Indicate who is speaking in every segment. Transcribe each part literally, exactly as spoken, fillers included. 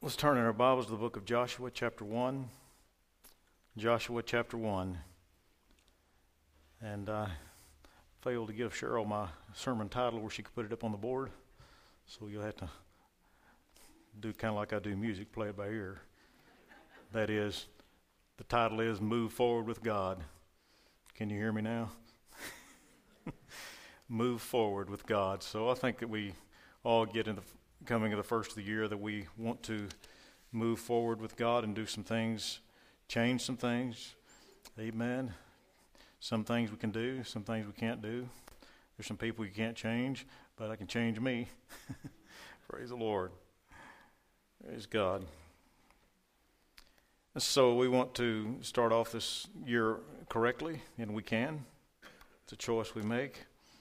Speaker 1: Let's turn in our Bibles to the book of Joshua, chapter one. Joshua, chapter one. And I failed to give Cheryl my sermon title where she could put it up on the board. So you'll have to do kind of like I do music, play it by ear. That is, the title is Move Forward with God. Can you hear me now? Move forward with God. So I think that we all get in the coming of the first of the year that we want to move forward with God and do some things, change some things. Amen. Some things we can do, some things we can't do. There's some people you can't change, but I can change me. Praise the Lord. Praise God. So we want to start off this year correctly, and we can. It's a choice we make.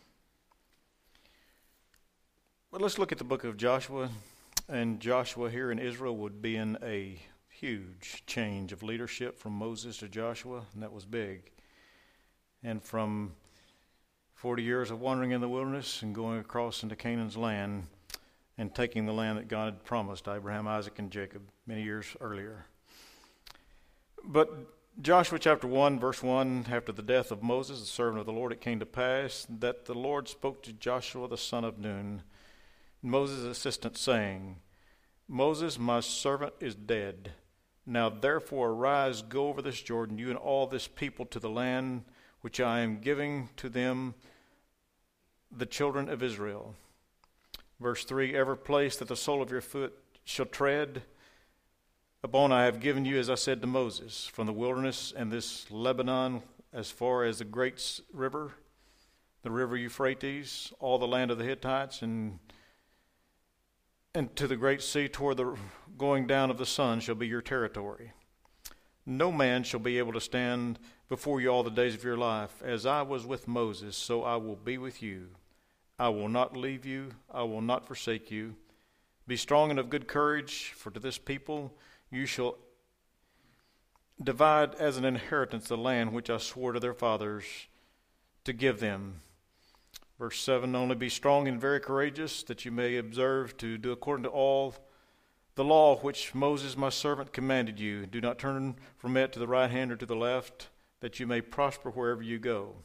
Speaker 1: But let's look at the book of Joshua. And Joshua here in Israel would be in a huge change of leadership from Moses to Joshua, and that was big. And from forty years of wandering in the wilderness and going across into Canaan's land and taking the land that God had promised Abraham, Isaac, and Jacob many years earlier. But Joshua chapter one, verse one, after the death of Moses, the servant of the Lord, it came to pass that the Lord spoke to Joshua the son of Nun, Moses' assistant, saying, Moses, my servant, is dead. Now therefore arise, go over this Jordan, you and all this people, to the land which I am giving to them, the children of Israel. Verse three, every place that the sole of your foot shall tread upon I have given you, as I said to Moses, from the wilderness and this Lebanon as far as the great river, the river Euphrates, all the land of the Hittites, and and to the great sea toward the going down of the sun shall be your territory. No man shall be able to stand before you all the days of your life. As I was with Moses, so I will be with you. I will not leave you. I will not forsake you. Be strong and of good courage, for to this people you shall divide as an inheritance the land which I swore to their fathers to give them. Verse seven, only be strong and very courageous, that you may observe to do according to all the law which Moses my servant commanded you. Do not turn from it to the right hand or to the left, that you may prosper wherever you go.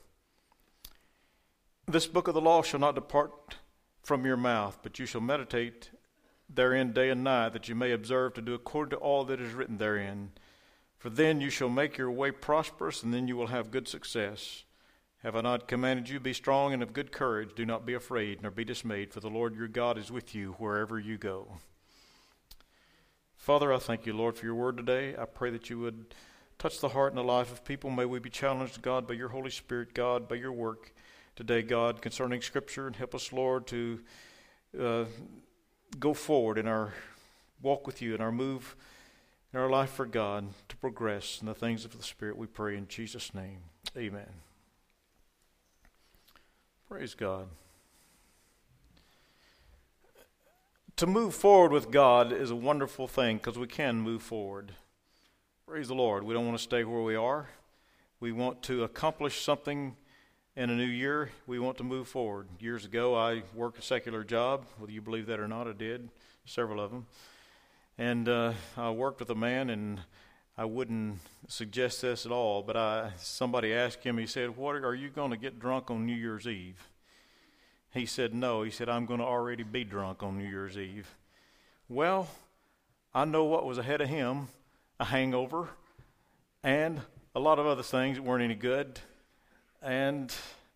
Speaker 1: This book of the law shall not depart from your mouth, but you shall meditate therein day and night, that you may observe to do according to all that is written therein. For then you shall make your way prosperous, and then you will have good success. Have I not commanded you, be strong and of good courage? Do not be afraid, nor be dismayed, for the Lord your God is with you wherever you go. Father, I thank you, Lord, for your word today. I pray that you would touch the heart and the life of people. May we be challenged, God, by your Holy Spirit, God, by your work today, God, concerning Scripture, and help us, Lord, to uh, go forward in our walk with you, in our move, in our life for God, to progress in the things of the Spirit, we pray in Jesus' name. Amen. Praise God. To move forward with God is a wonderful thing because we can move forward. Praise the Lord. We don't want to stay where we are. We want to accomplish something in a new year. We want to move forward. Years ago, I worked a secular job. Whether you believe that or not, I did. Several of them. And uh, I worked with a man, and I wouldn't suggest this at all, but I somebody asked him, he said, what are you going to get drunk on New Year's Eve? He said, no. He said, I'm going to already be drunk on New Year's Eve. Well, I know what was ahead of him, a hangover, and a lot of other things that weren't any good. And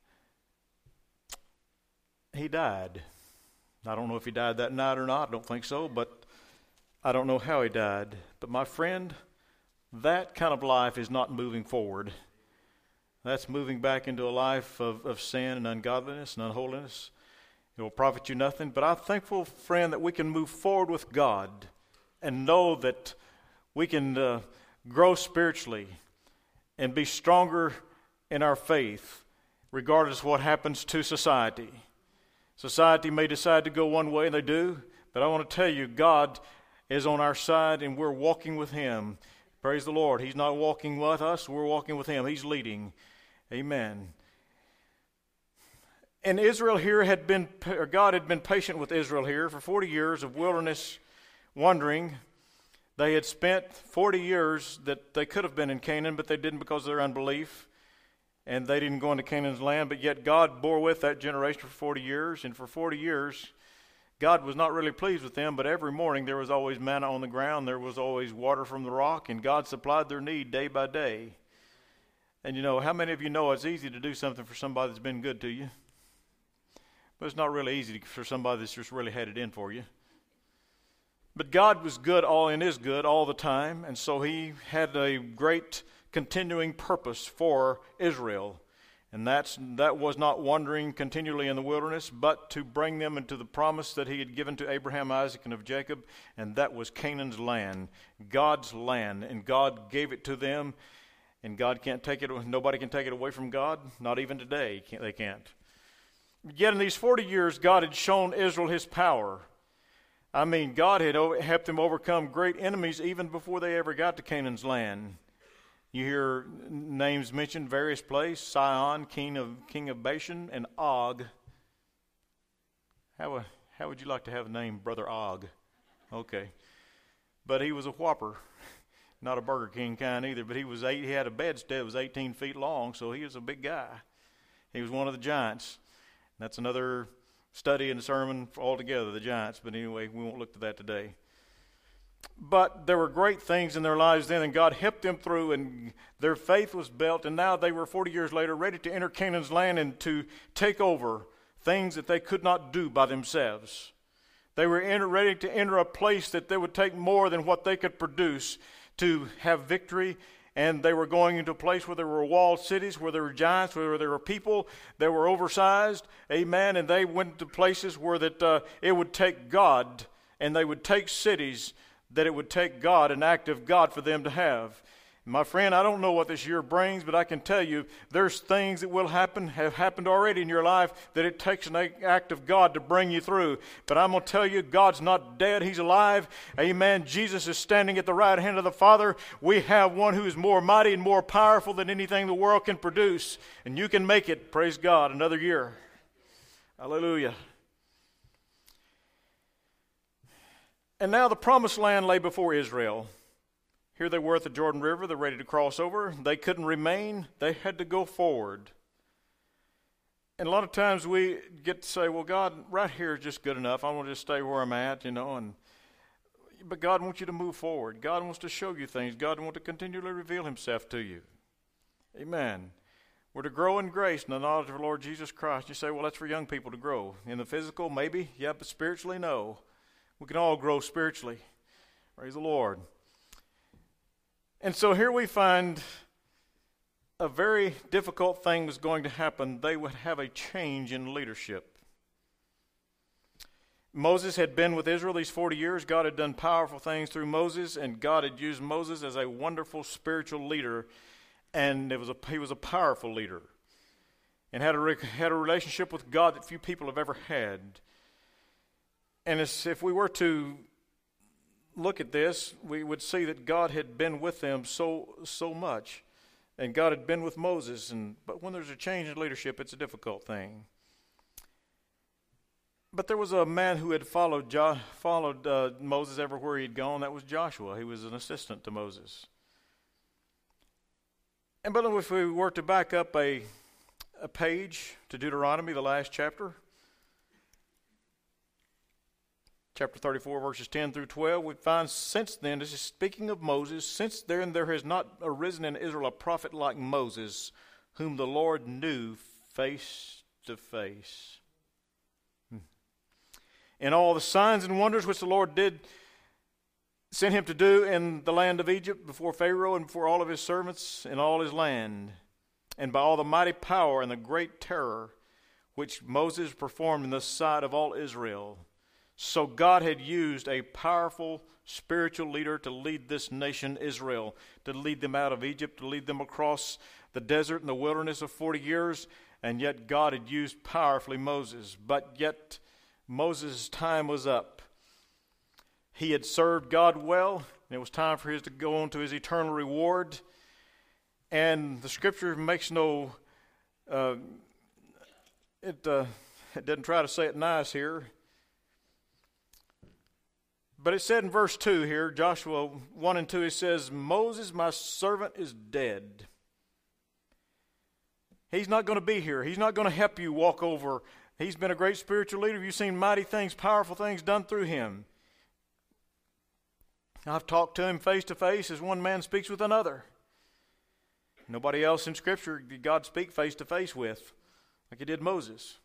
Speaker 1: he died. I don't know if he died that night or not. I don't think so, but I don't know how he died. But my friend, that kind of life is not moving forward. That's moving back into a life of, of sin and ungodliness and unholiness. It will profit you nothing. But I'm thankful, friend, that we can move forward with God and know that we can uh, grow spiritually and be stronger in our faith, regardless of what happens to society. Society may decide to go one way, and they do, but I want to tell you, God is on our side, and we're walking with Him. Praise the Lord. He's not walking with us, we're walking with Him. He's leading. Amen. And Israel here had been, or God had been patient with Israel here for forty years of wilderness wandering. They had spent forty years that they could have been in Canaan, but they didn't because of their unbelief. And they didn't go into Canaan's land, but yet God bore with that generation for forty years. And for forty years, God was not really pleased with them, but every morning there was always manna on the ground. There was always water from the rock, and God supplied their need day by day. And you know, how many of you know it's easy to do something for somebody that's been good to you? But it's not really easy for somebody that's just really had it in for you. But God was good all and is good all the time, and so he had a great continuing purpose for Israel. And that's that was not wandering continually in the wilderness, but to bring them into the promise that he had given to Abraham, Isaac, and of Jacob, and that was Canaan's land, God's land, and God gave it to them, and God can't take it, nobody can take it away from God, not even today, they can't. Yet in these forty years, God had shown Israel his power. I mean, God had helped them overcome great enemies even before they ever got to Canaan's land. You hear names mentioned, various places: Sihon, king of king of Bashan, and Og. How, how would you like to have a name, Brother Og? Okay. But he was a whopper. Not a Burger King kind either, but he was eight, he had a bedstead that was eighteen feet long, so he was a big guy. He was one of the giants. That's another study and sermon altogether, the giants. But anyway, we won't look to that today. But there were great things in their lives then, and God helped them through, and their faith was built, and now they were forty years later ready to enter Canaan's land and to take over things that they could not do by themselves. They were enter, ready to enter a place that they would take more than what they could produce to have victory. And they were going into a place where there were walled cities, where there were giants, where there were people that were oversized. Amen. And they went to places where that uh, it would take God, and they would take cities that it would take God, an act of God for them to have. My friend, I don't know what this year brings, but I can tell you there's things that will happen, have happened already in your life, that it takes an act of God to bring you through. But I'm going to tell you, God's not dead. He's alive. Amen. Jesus is standing at the right hand of the Father. We have one who is more mighty and more powerful than anything the world can produce. And you can make it, praise God, another year. Hallelujah. And now the promised land lay before Israel. Here they were at the Jordan River. They're ready to cross over. They couldn't remain. They had to go forward. And a lot of times we get to say, well, God, right here is just good enough. I want to just stay where I'm at, you know. And But God wants you to move forward. God wants to show you things. God wants to continually reveal himself to you. Amen. We're to grow in grace and the knowledge of the Lord Jesus Christ. You say, well, that's for young people to grow. In the physical, maybe. Yeah, but spiritually, no. We can all grow spiritually. Praise the Lord. And so here we find a very difficult thing was going to happen. They would have a change in leadership. Moses had been with Israel these forty years. God had done powerful things through Moses, and God had used Moses as a wonderful spiritual leader. And it was a, he was a powerful leader and had a, had a relationship with God that few people have ever had. And as if we were to look at this, we would see that God had been with them so so much, and God had been with Moses. And but when there's a change in leadership, it's a difficult thing. But there was a man who had followed jo- followed uh, Moses everywhere he'd gone. That was Joshua. He was an assistant to Moses. And but if we were to back up a a page to Deuteronomy, the last chapter. Chapter thirty-four, verses ten through twelve, we find since then, this is speaking of Moses, since then there has not arisen in Israel a prophet like Moses, whom the Lord knew face to face. Hmm. In all the signs and wonders which the Lord did send him to do in the land of Egypt, before Pharaoh and before all of his servants in all his land, and by all the mighty power and the great terror which Moses performed in the sight of all Israel. So God had used a powerful spiritual leader to lead this nation, Israel, to lead them out of Egypt, to lead them across the desert and the wilderness of forty years, and yet God had used powerfully Moses. But yet Moses' time was up. He had served God well, and it was time for him to go on to his eternal reward. And the Scripture makes no, uh, it, uh, it doesn't try to say it nice here. But it said in verse two here, Joshua one and two, it says, Moses, my servant, is dead. He's not going to be here. He's not going to help you walk over. He's been a great spiritual leader. You've seen mighty things, powerful things done through him. I've talked to him face to face as one man speaks with another. Nobody else in Scripture did God speak face to face with like he did Moses.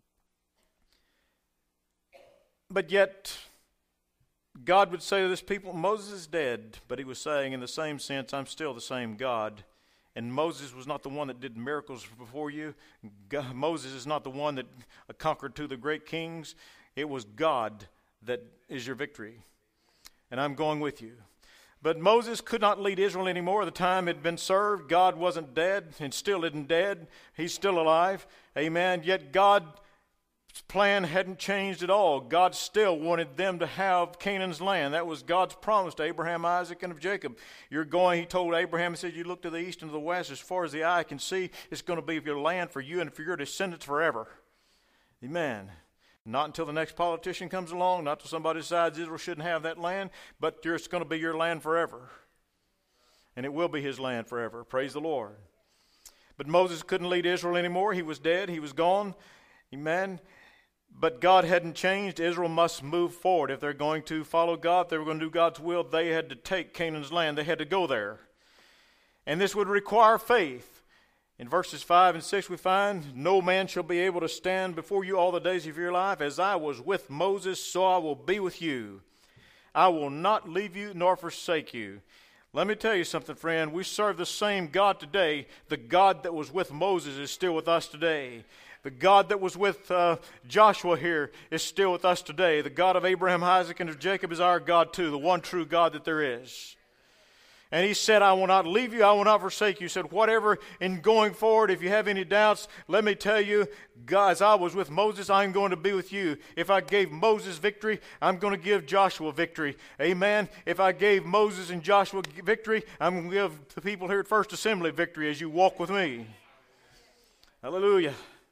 Speaker 1: But yet, God would say to this people, Moses is dead, but he was saying in the same sense, I'm still the same God. And Moses was not the one that did miracles before you. God, Moses is not the one that conquered two of the great kings. It was God that is your victory. And I'm going with you. But Moses could not lead Israel anymore. The time had been served. God wasn't dead and still isn't dead. He's still alive. Amen. Yet God's plan hadn't changed at all. God still wanted them to have Canaan's land. That was God's promise to Abraham, Isaac, and of Jacob. You're going, he told Abraham, he said, you look to the east and to the west, as far as the eye can see, it's going to be your land for you and for your descendants forever. Amen. Not until the next politician comes along, not until somebody decides Israel shouldn't have that land, but it's going to be your land forever. And it will be his land forever. Praise the Lord. But Moses couldn't lead Israel anymore. He was dead. He was gone. Amen. But God hadn't changed. Israel must move forward. If they're going to follow God, if they were going to do God's will, they had to take Canaan's land. They had to go there. And this would require faith. In verses five and six we find, no man shall be able to stand before you all the days of your life. As I was with Moses, so I will be with you. I will not leave you nor forsake you. Let me tell you something, friend. We serve the same God today. The God that was with Moses is still with us today. The God that was with uh, Joshua here is still with us today. The God of Abraham, Isaac, and of Jacob is our God too, the one true God that there is. And he said, I will not leave you, I will not forsake you. He said, whatever in going forward, if you have any doubts, let me tell you, God, as I was with Moses, I'm going to be with you. If I gave Moses victory, I'm going to give Joshua victory. Amen. If I gave Moses and Joshua victory, I'm going to give the people here at First Assembly victory as you walk with me. Hallelujah.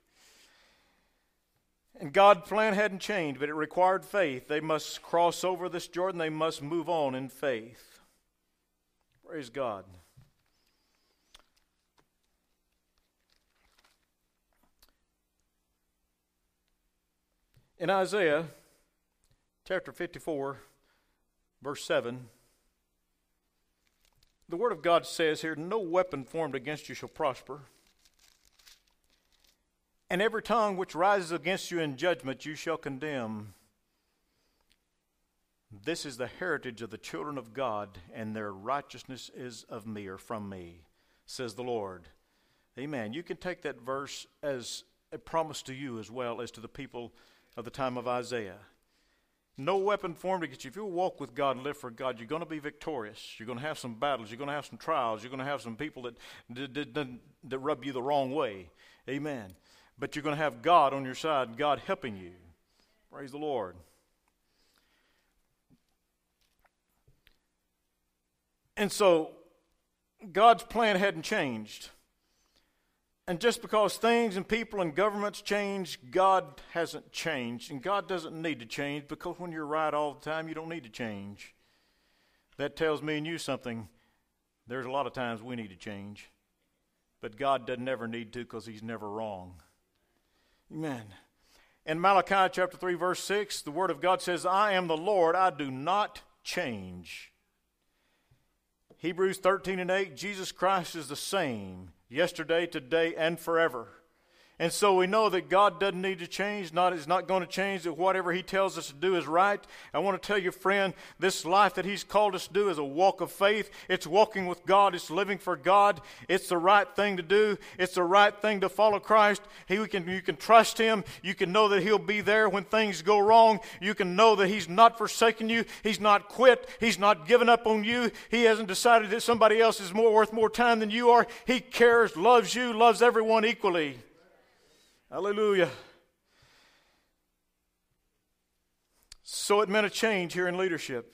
Speaker 1: And God's plan hadn't changed, but it required faith. They must cross over this Jordan. They must move on in faith. Praise God. In Isaiah chapter fifty-four, verse seven, the Word of God says here, no weapon formed against you shall prosper. And every tongue which rises against you in judgment you shall condemn. This is the heritage of the children of God, and their righteousness is of me, or from me, says the Lord. Amen. You can take that verse as a promise to you as well as to the people of the time of Isaiah. No weapon formed against you. If you walk with God and live for God, you're going to be victorious. You're going to have some battles. You're going to have some trials. You're going to have some people that, that, that, that rub you the wrong way. Amen. But you're going to have God on your side, God helping you. Praise the Lord. And so, God's plan hadn't changed. And just because things and people and governments change, God hasn't changed. And God doesn't need to change, because when you're right all the time, you don't need to change. That tells me and you something. There's a lot of times we need to change. But God doesn't ever need to, because he's never wrong. Amen. In Malachi chapter three, verse six, the Word of God says, I am the Lord, I do not change. Hebrews thirteen and eight, Jesus Christ is the same yesterday, today, and forever. And so we know that God doesn't need to change. Not is not going to change, that whatever he tells us to do is right. I want to tell you, friend, this life that he's called us to do is a walk of faith. It's walking with God. It's living for God. It's the right thing to do. It's the right thing to follow Christ. He, we can, you can trust him. You can know that he'll be there when things go wrong. You can know that he's not forsaken you. He's not quit. He's not given up on you. He hasn't decided that somebody else is more worth more time than you are. He cares, loves you, loves everyone equally. Hallelujah. So it meant a change here in leadership.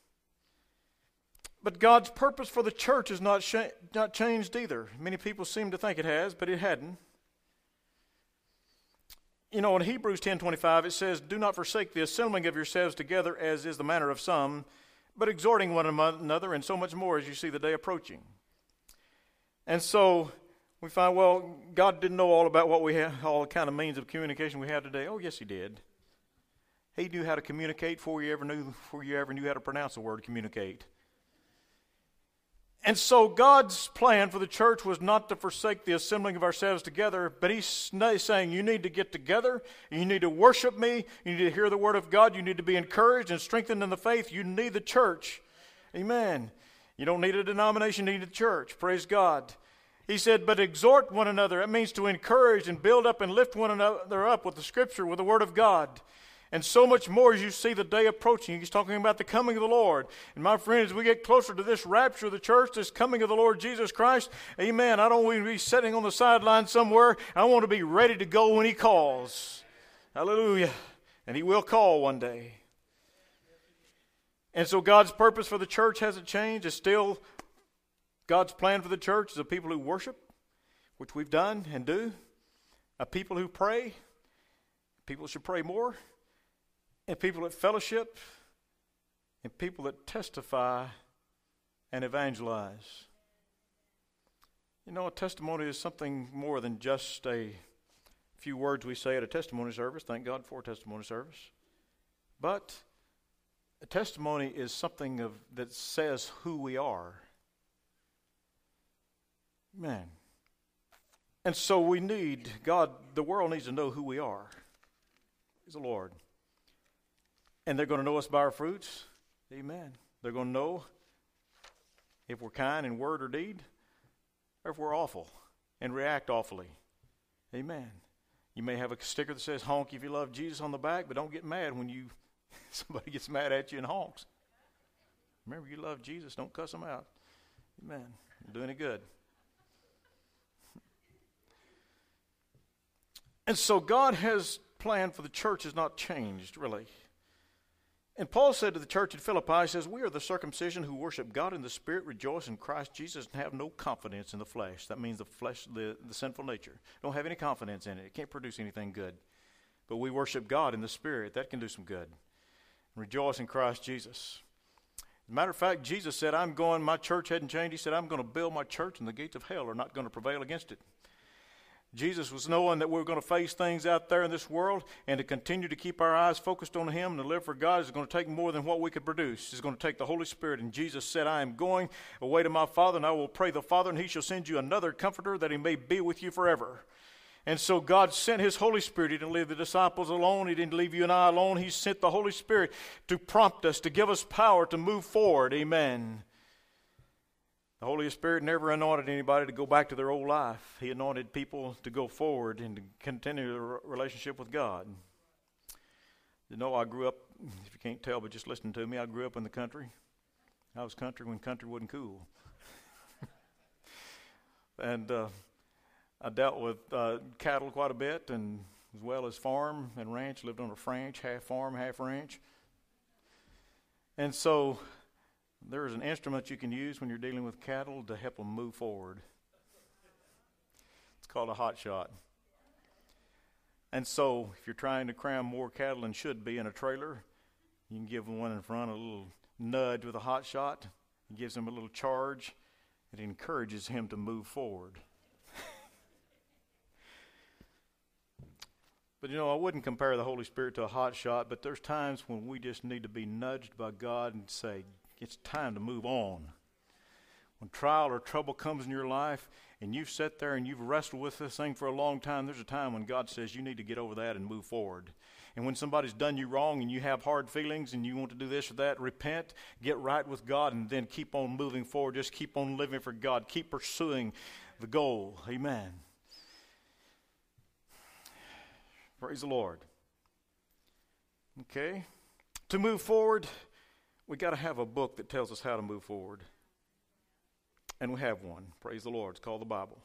Speaker 1: But God's purpose for the church is not, sh- not changed either. Many people seem to think it has, but it hadn't. you know, in Hebrews ten twenty-five, it says, do not forsake the assembling of yourselves together, as is the manner of some, but exhorting one another, and so much more as you see the day approaching. And so we find, well, God didn't know all about what we have, all the kind of means of communication we have today. Oh, yes, he did. He knew how to communicate before you ever knew, before you ever knew how to pronounce the word communicate. And so God's plan for the church was not to forsake the assembling of ourselves together, but he's saying you need to get together, you need to worship me, you need to hear the word of God, you need to be encouraged and strengthened in the faith. You need the church. Amen. You don't need a denomination, you need the church. Praise God. He said, but exhort one another. It means to encourage and build up and lift one another up with the scripture, with the word of God. And so much more as you see the day approaching. He's talking about the coming of the Lord. And my friends, as we get closer to this rapture of the church, this coming of the Lord Jesus Christ, amen, I don't want to be sitting on the sideline somewhere. I want to be ready to go when he calls. Hallelujah. And he will call one day. And so God's purpose for the church hasn't changed. It's still God's plan for the church is a people who worship, which we've done and do. A people who pray. People should pray more. And people that fellowship, and people that testify and evangelize. You know, a testimony is something more than just a few words we say at a testimony service. Thank God for a testimony service. But a testimony is something of that says who we are. Man. And so we need, God, the world needs to know who we are. Praise the Lord. And they're going to know us by our fruits. Amen. They're going to know if we're kind in word or deed, or if we're awful and react awfully. Amen. You may have a sticker that says honk if you love Jesus on the back, but don't get mad when you somebody gets mad at you and honks. Remember, you love Jesus. Don't cuss them out. Amen. You're doing it good. And so God has planned for the church has not changed, really. And Paul said to the church at Philippi, he says, we are the circumcision who worship God in the Spirit, rejoice in Christ Jesus, and have no confidence in the flesh. That means the flesh, the, the sinful nature. Don't have any confidence in it. It can't produce anything good. But we worship God in the Spirit. That can do some good. Rejoice in Christ Jesus. As a matter of fact, Jesus said, I'm going, my church hadn't changed. He said, I'm going to build my church, and the gates of hell are not going to prevail against it. Jesus was knowing that we we're going to face things out there in this world, and to continue to keep our eyes focused on him and to live for God is going to take more than what we could produce. It's going to take the Holy Spirit. And Jesus said, I am going away to my Father, and I will pray the Father, and he shall send you another comforter that he may be with you forever. And so God sent his Holy Spirit. He didn't leave the disciples alone. He didn't leave you and I alone. He sent the Holy Spirit to prompt us, to give us power to move forward. Amen. The Holy Spirit never anointed anybody to go back to their old life. He anointed people to go forward and to continue their relationship with God. You know, I grew up, if you can't tell, but just listen to me, I grew up in the country. I was country when country wasn't cool. and uh, I dealt with uh, cattle quite a bit, and as well as farm and ranch. Lived on a ranch, half farm, half ranch. And so there is an instrument you can use when you're dealing with cattle to help them move forward. It's called a hot shot. And so if you're trying to cram more cattle than should be in a trailer, you can give the one in front a little nudge with a hot shot. It gives him a little charge. It encourages him to move forward. But, you know, I wouldn't compare the Holy Spirit to a hot shot, but there's times when we just need to be nudged by God and say, it's time to move on. When trial or trouble comes in your life and you've sat there and you've wrestled with this thing for a long time, there's a time when God says you need to get over that and move forward. And when somebody's done you wrong and you have hard feelings and you want to do this or that, repent, get right with God, and then keep on moving forward. Just keep on living for God. Keep pursuing the goal. Amen. Praise the Lord. Okay. To move forward, we got to have a book that tells us how to move forward. And we have one. Praise the Lord. It's called the Bible.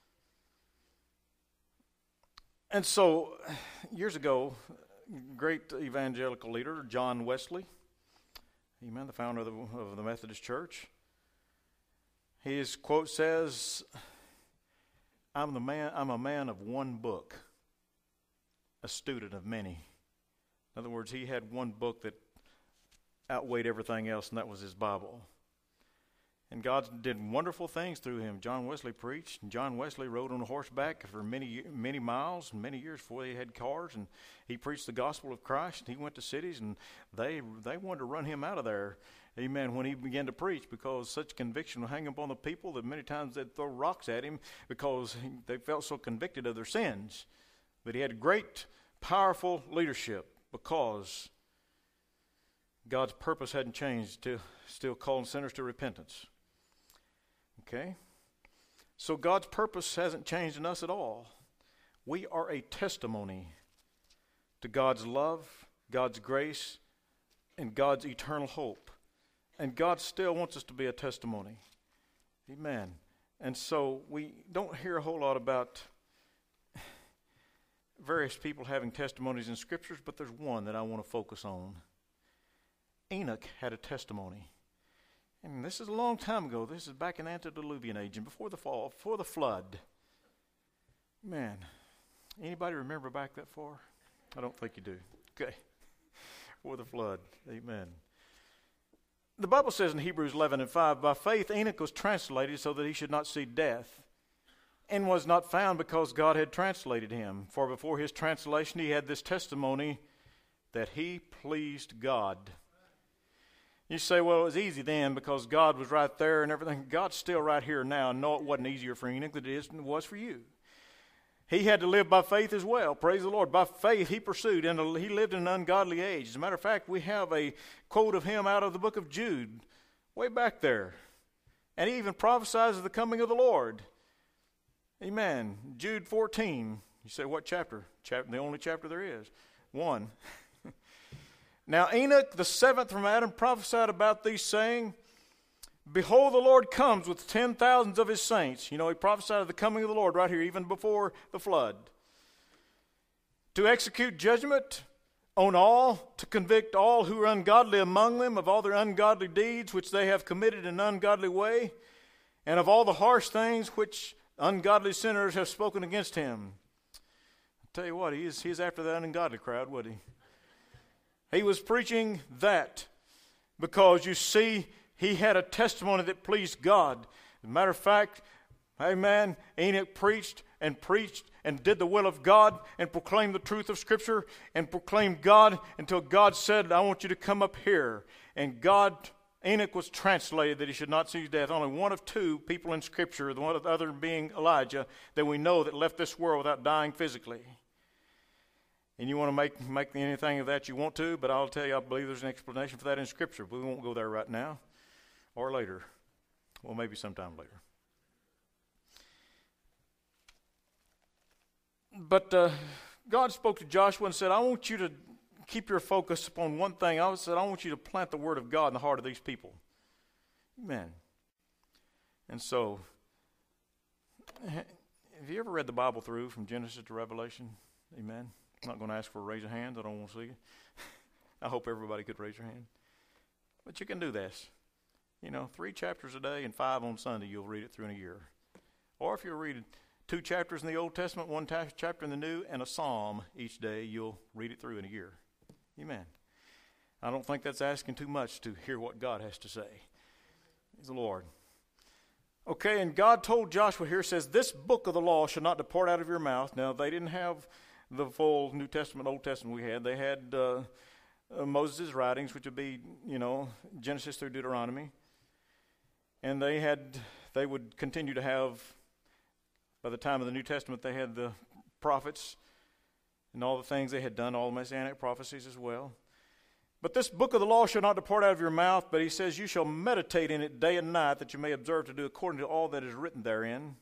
Speaker 1: And so, years ago, great evangelical leader, John Wesley, amen, the founder of the, of the Methodist Church, his quote says, I'm the man, I'm a man of one book. a student of many. In other words, he had one book that outweighed everything else, and that was his Bible. And God did wonderful things through him. John Wesley preached, and John Wesley rode on horseback for many, many miles and many years before they had cars, and he preached the gospel of Christ, and he went to cities, and they they wanted to run him out of there, amen, when he began to preach, because such conviction would hang upon the people that many times they'd throw rocks at him because he, they felt so convicted of their sins. But he had great, powerful leadership because God's purpose hadn't changed, to still calling sinners to repentance. Okay? So God's purpose hasn't changed in us at all. We are a testimony to God's love, God's grace, and God's eternal hope. And God still wants us to be a testimony. Amen. And so we don't hear a whole lot about various people having testimonies in Scriptures, but there's one that I want to focus on. Enoch had a testimony. And this is a long time ago. This is back in antediluvian age and before the fall, before the flood. Man, anybody remember back that far? I don't think you do. Okay. Before the flood. Amen. The Bible says in Hebrews eleven and five, by faith Enoch was translated so that he should not see death, and was not found because God had translated him. For before his translation he had this testimony that he pleased God. You say, well, it was easy then because God was right there and everything. God's still right here now, and no, it wasn't easier for Enoch than it is, it was for you. He had to live by faith as well. Praise the Lord. By faith he pursued, and he lived in an ungodly age. As a matter of fact, we have a quote of him out of the book of Jude, way back there. And he even prophesies of the coming of the Lord. Amen. Jude fourteen. You say, what chapter? Chapter, the only chapter there is. One. Now Enoch, the seventh from Adam, prophesied about these, saying, behold, the Lord comes with ten thousands of his saints. You know, he prophesied of the coming of the Lord right here, even before the flood. To execute judgment on all, to convict all who are ungodly among them of all their ungodly deeds which they have committed in an ungodly way, and of all the harsh things which ungodly sinners have spoken against him. I'll tell you what, he is, he is after that ungodly crowd, wasn't he? He was preaching that because, you see, he had a testimony that pleased God. As a matter of fact, amen, Enoch preached and preached and did the will of God and proclaimed the truth of Scripture and proclaimed God until God said, I want you to come up here. And God, Enoch was translated that he should not see death. Only one of two people in Scripture, the one of the other being Elijah, that we know that left this world without dying physically. And you want to make make anything of that you want to, but I'll tell you, I believe there's an explanation for that in Scripture. But we won't go there right now or later. Well, maybe sometime later. But uh, God spoke to Joshua and said, I want you to keep your focus upon one thing. I said, I want you to plant the Word of God in the heart of these people. Amen. And so, have you ever read the Bible through from Genesis to Revelation? Amen. I'm not going to ask for a raise of hands. I don't want to see you. I hope everybody could raise your hand. But you can do this. You know, three chapters a day and five on Sunday, you'll read it through in a year. Or if you'll read two chapters in the Old Testament, one ta- chapter in the New, and a psalm each day, you'll read it through in a year. Amen. I don't think that's asking too much to hear what God has to say. He's the Lord. Okay, and God told Joshua here, says, this book of the law shall not depart out of your mouth. Now, they didn't have the full New Testament, Old Testament we had. They had uh, uh, Moses' writings, which would be, you know, Genesis through Deuteronomy. And they had, they would continue to have, by the time of the New Testament, they had the prophets and all the things they had done, all the Messianic prophecies as well. But this book of the law shall not depart out of your mouth, but he says, you shall meditate in it day and night, that you may observe to do according to all that is written therein.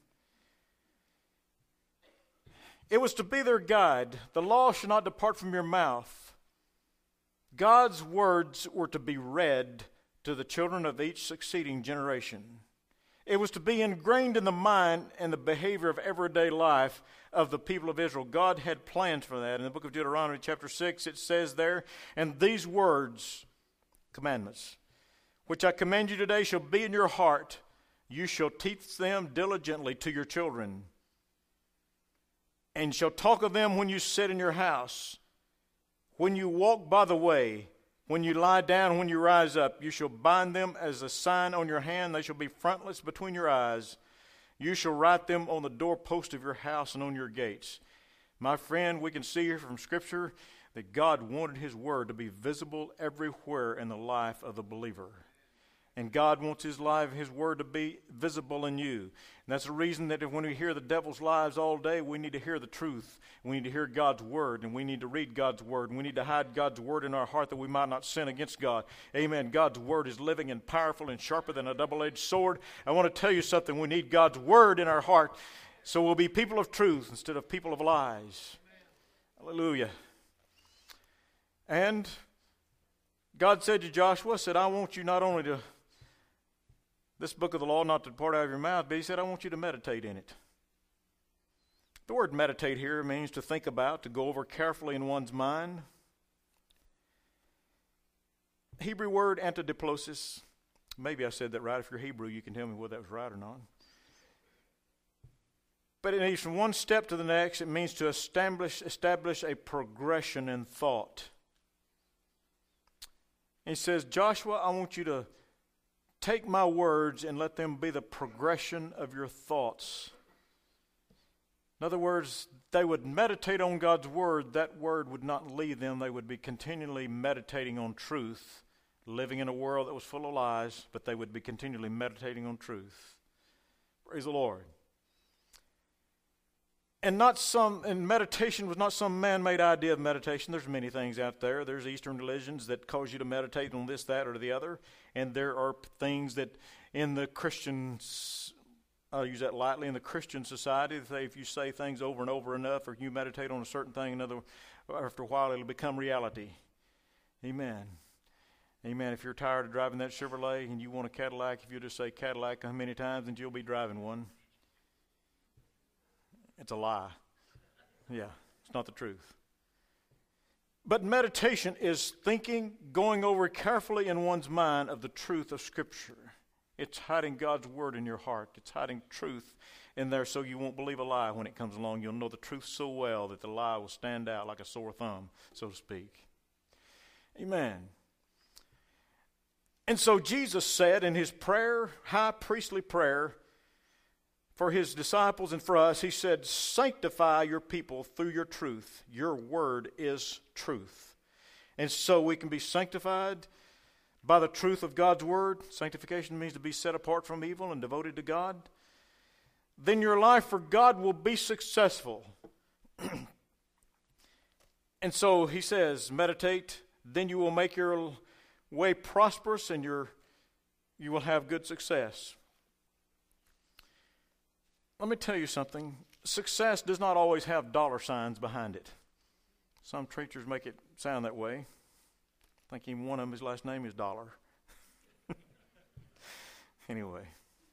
Speaker 1: It was to be their guide. The law shall not depart from your mouth. God's words were to be read to the children of each succeeding generation. It was to be ingrained in the mind and the behavior of everyday life of the people of Israel. God had plans for that. In the book of Deuteronomy chapter six, it says there, and these words, commandments, which I command you today shall be in your heart. You shall teach them diligently to your children. and shall talk of them when you sit in your house, when you walk by the way, when you lie down, when you rise up. You shall bind them as a sign on your hand. They shall be frontlets between your eyes. You shall write them on the doorpost of your house and on your gates. My friend, we can see here from Scripture that God wanted His Word to be visible everywhere in the life of the believer. And God wants His life, His Word to be visible in you. And that's the reason that when we hear the devil's lies all day, we need to hear the truth. We need to hear God's Word, and we need to read God's Word. And we need to hide God's Word in our heart that we might not sin against God. Amen. God's Word is living and powerful and sharper than a double-edged sword. I want to tell you something. We need God's Word in our heart, so we'll be people of truth instead of people of lies. Hallelujah. And God said to Joshua, said, I want you not only to, this book of the law not to depart out of your mouth, but He said, I want you to meditate in it. The word meditate here means to think about, to go over carefully in one's mind. Hebrew word antidiplosis. Maybe I said that right. If you're Hebrew, you can tell me whether that was right or not. But it means from one step to the next. It means to establish, establish a progression in thought. He says, Joshua, I want you to take my words and let them be the progression of your thoughts. In other words, they would meditate on God's word. That word would not leave them. They would be continually meditating on truth, living in a world that was full of lies, but they would be continually meditating on truth. Praise the Lord. And not some, and meditation was not some man-made idea of meditation. There's many things out there. There's Eastern religions that cause you to meditate on this, that, or the other. And there are things that in the Christian, I'll use that lightly, in the Christian society, that if you say things over and over enough, or you meditate on a certain thing, another, after a while it'll become reality. Amen. Amen. If you're tired of driving that Chevrolet and you want a Cadillac, if you just say Cadillac how many times, and you'll be driving one. It's a lie. Yeah, it's not the truth. But meditation is thinking, going over carefully in one's mind of the truth of Scripture. It's hiding God's word in your heart. It's hiding truth in there so you won't believe a lie when it comes along. You'll know the truth so well that the lie will stand out like a sore thumb, so to speak. Amen. And so Jesus said in His prayer, high priestly prayer, for His disciples and for us, He said, sanctify your people through your truth. Your word is truth. And so we can be sanctified by the truth of God's word. Sanctification means to be set apart from evil and devoted to God. Then your life for God will be successful. And so He says, meditate, then you will make your way prosperous and your, you will have good success. Let me tell you something. Success does not always have dollar signs behind it. Some preachers make it sound that way. I think even one of them, his last name is Dollar. Anyway.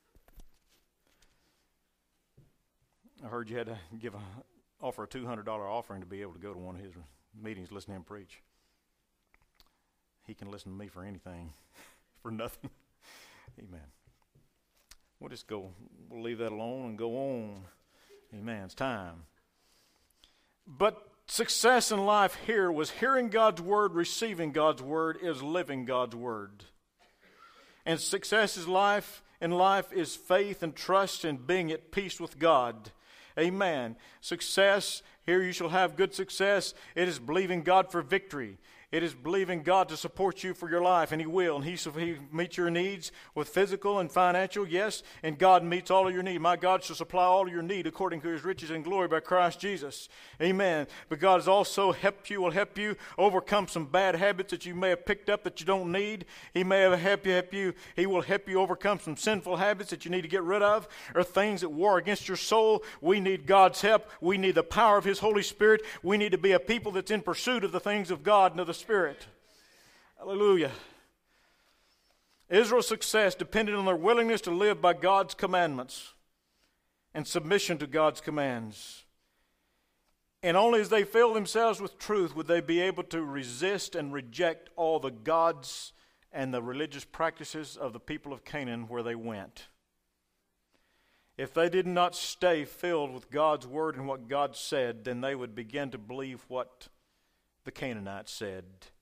Speaker 1: I heard you had to give a, offer a two hundred dollars offering to be able to go to one of his meetings, listen to him preach. He can listen to me for anything, for nothing. Amen. We'll just go, we'll leave that alone and go on. Amen. It's time. But success in life here was hearing God's word, receiving God's word, is living God's word. And success is life, in life is faith and trust and being at peace with God. Amen. Success, here you shall have good success. It is believing God for victory. It is believing God to support you for your life, and He will. And He, he meets your needs with physical and financial, yes, and God meets all of your need. My God shall supply all of your need according to His riches and glory by Christ Jesus. Amen. But God has also helped you, will help you overcome some bad habits that you may have picked up that you don't need. He may have helped you, help you. He will help you overcome some sinful habits that you need to get rid of, or things that war against your soul. We need God's help. We need the power of His Holy Spirit. We need to be a people that's in pursuit of the things of God and of the Spirit. Hallelujah. Israel's success depended on their willingness to live by God's commandments and submission to God's commands. And only as they filled themselves with truth would they be able to resist and reject all the gods and the religious practices of the people of Canaan where they went. if they did not stay filled with God's word and what God said, then they would begin to believe what the Canaanites said.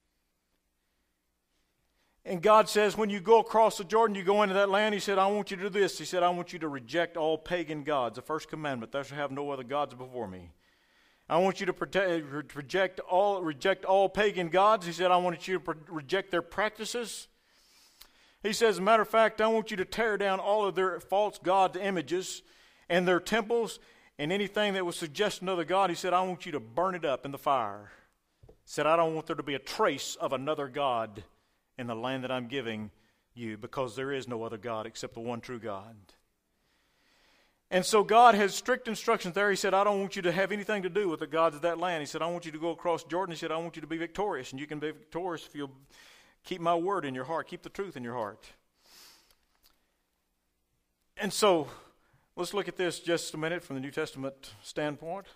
Speaker 1: And God says, when you go across the Jordan, you go into that land, he said, I want you to do this. He said, I want you to reject all pagan gods. The first commandment, thou shalt have no other gods before me. I want you to protect, reject all reject all pagan gods. He said, I want you to reject their practices. He says, as a matter of fact, I want you to tear down all of their false god images and their temples and anything that was suggesting another god. He said, I want you to burn it up in the fire. He said, I don't want there to be a trace of another god in the land that I'm giving you, because there is no other God except the one true God. And so God has strict instructions there. He said, I don't want you to have anything to do with the gods of that land. He said, I want you to go across Jordan. He said, I want you to be victorious, and you can be victorious if you'll keep my word in your heart, keep the truth in your heart. And so let's look at this just a minute from the New Testament standpoint.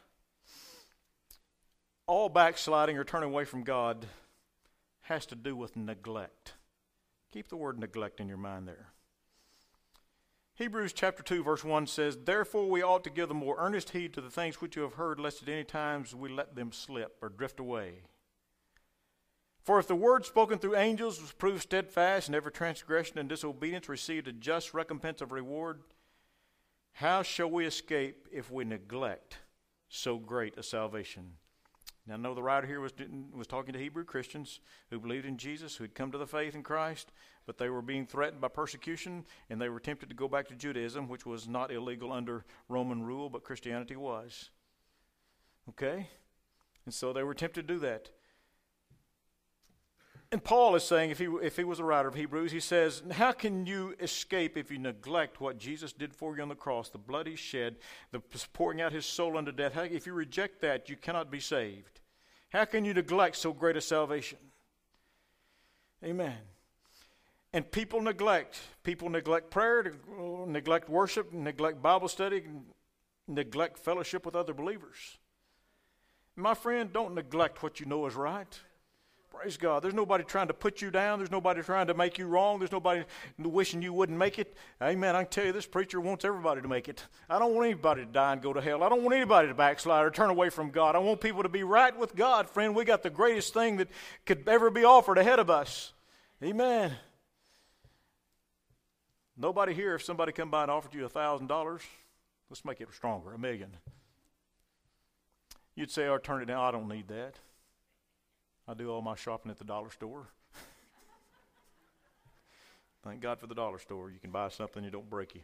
Speaker 1: All backsliding or turning away from God has to do with neglect. Keep the word neglect in your mind there. Hebrews chapter two verse one says, therefore we ought to give the more earnest heed to the things which you have heard, lest at any times we let them slip or drift away. For if the word spoken through angels was proved steadfast, and every transgression and disobedience received a just recompense of reward, how shall we escape if we neglect so great a salvation? Now, I know the writer here was, was talking to Hebrew Christians who believed in Jesus, who had come to the faith in Christ, but they were being threatened by persecution, and they were tempted to go back to Judaism, which was not illegal under Roman rule, but Christianity was. Okay? And so they were tempted to do that. And Paul is saying, if he, if he was a writer of Hebrews, he says, how can you escape if you neglect what Jesus did for you on the cross, the blood he shed, the pouring out his soul unto death? How, if you reject that, you cannot be saved. How can you neglect so great a salvation? Amen. And people neglect. People neglect prayer, neglect worship, neglect Bible study, neglect fellowship with other believers. My friend, don't neglect what you know is right. Praise God. There's nobody trying to put you down. There's nobody trying to make you wrong. There's nobody wishing you wouldn't make it. Amen. I can tell you, this preacher wants everybody to make it. I don't want anybody to die and go to hell. I don't want anybody to backslide or turn away from God. I want people to be right with God. Friend, we got the greatest thing that could ever be offered ahead of us. Amen. Nobody here, if somebody come by and offered you a thousand dollars, let's make it stronger, a million. You'd say, or turn it down. I don't need that. I do all my shopping at the dollar store. Thank God for the dollar store. You can buy something, it don't break you.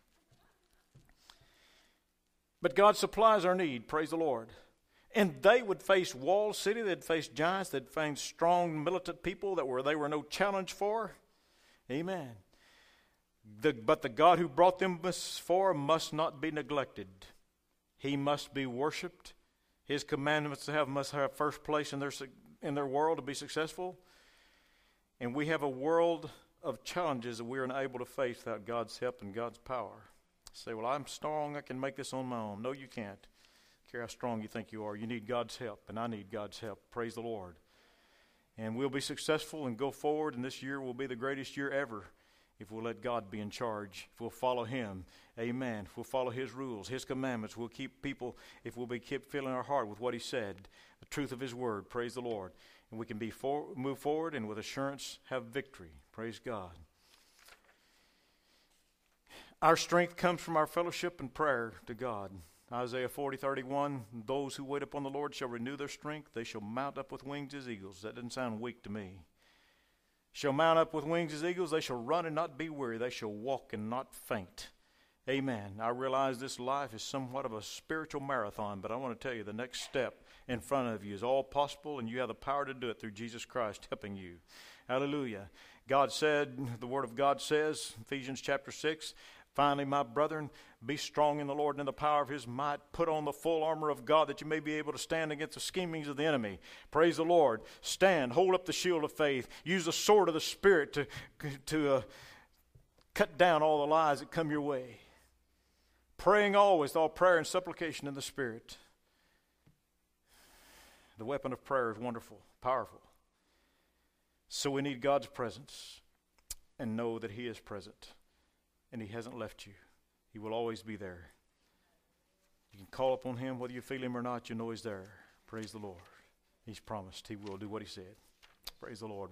Speaker 1: But God supplies our need, praise the Lord. And they would face walled city, they'd face giants, they'd face strong militant people that were they were no challenge for. Amen. The, but the God who brought them far must not be neglected. He must be worshipped. His commandments to have must have first place in their in their world to be successful. And we have a world of challenges that we're unable to face without God's help and God's power. Say, well, I'm strong, I can make this on my own. No, you can't. I don't care how strong you think you are. You need God's help, and I need God's help. Praise the Lord. And we'll be successful and go forward, and this year will be the greatest year ever if we'll let God be in charge, if we'll follow Him. Amen. If we'll follow His rules, His commandments, we'll keep people, if we'll be keep filling our heart with what He said, the truth of His word. Praise the Lord. And we can be for, move forward and with assurance have victory. Praise God. Our strength comes from our fellowship and prayer to God. Isaiah forty thirty-one, those who wait upon the Lord shall renew their strength. They shall mount up with wings as eagles. That doesn't sound weak to me. Shall mount up with wings as eagles. They shall run and not be weary. They shall walk and not faint. Amen. I realize this life is somewhat of a spiritual marathon, but I want to tell you the next step in front of you is all possible, and you have the power to do it through Jesus Christ helping you. Hallelujah. God said, the Word of God says, Ephesians chapter six, finally, my brethren, be strong in the Lord and in the power of His might. Put on the full armor of God that you may be able to stand against the schemings of the enemy. Praise the Lord. Stand. Hold up the shield of faith. Use the sword of the Spirit to, to uh, cut down all the lies that come your way. Praying always with all prayer and supplication in the Spirit. The weapon of prayer is wonderful, powerful. So we need God's presence and know that He is present and He hasn't left you. He will always be there. You can call upon him whether you feel him or not. You know he's there. Praise the Lord. He's promised he will do what he said. Praise the Lord.